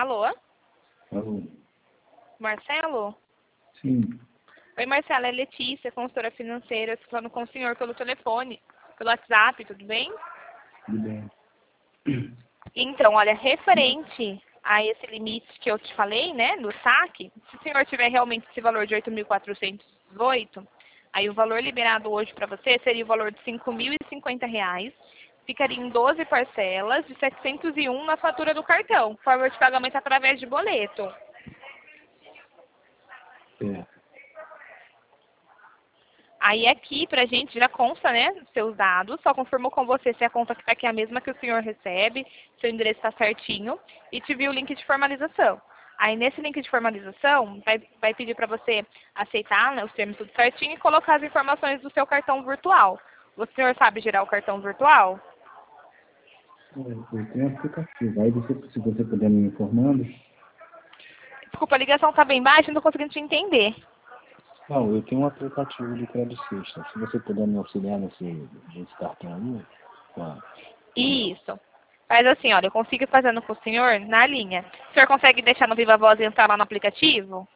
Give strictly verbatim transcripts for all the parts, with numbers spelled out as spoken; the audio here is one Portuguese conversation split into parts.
Alô? Alô? Marcelo? Sim. Oi, Marcelo, é Letícia, consultora financeira, falando com o senhor pelo telefone, pelo WhatsApp, tudo bem? Tudo bem. Então, olha, referente a esse limite que eu te falei, né, do saque, se o senhor tiver realmente esse valor de oito mil quatrocentos e dezoito, aí o valor liberado hoje para você seria o valor de cinco mil e cinquenta reais, ficaria em doze parcelas de setecentos e um na fatura do cartão, forma de pagamento através de boleto. É. Aí aqui, pra gente, já consta, né, seus dados, só confirmou com você se a conta que está aqui é a mesma que o senhor recebe, seu endereço está certinho, e te viu o link de formalização. Aí nesse link de formalização, vai, vai pedir para você aceitar, né, os termos tudo certinho e colocar as informações do seu cartão virtual. O senhor sabe gerar o cartão virtual? Eu tenho um aplicativo. Aí você, se você puder me informando. Desculpa, a ligação está bem baixa, não estou conseguindo te entender. Não, eu tenho um aplicativo de crédito sexta. Se você puder me auxiliar nesse, nesse cartão aí, claro. Isso. Faz assim, olha, eu consigo ir fazendo com o senhor na linha. O senhor consegue deixar no Viva Voz e entrar lá no aplicativo?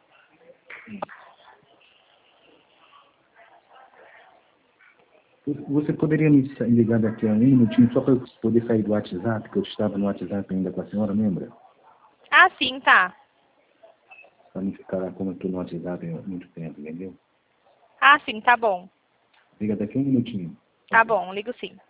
Você poderia me ligar daqui a um minutinho só para eu poder sair do WhatsApp, que eu estava no WhatsApp ainda com a senhora, lembra? Ah, sim, tá. Para não ficar, como eu estou no WhatsApp há muito tempo, entendeu? Ah, sim, tá bom. Liga daqui a um minutinho. Tá bom, ligo sim.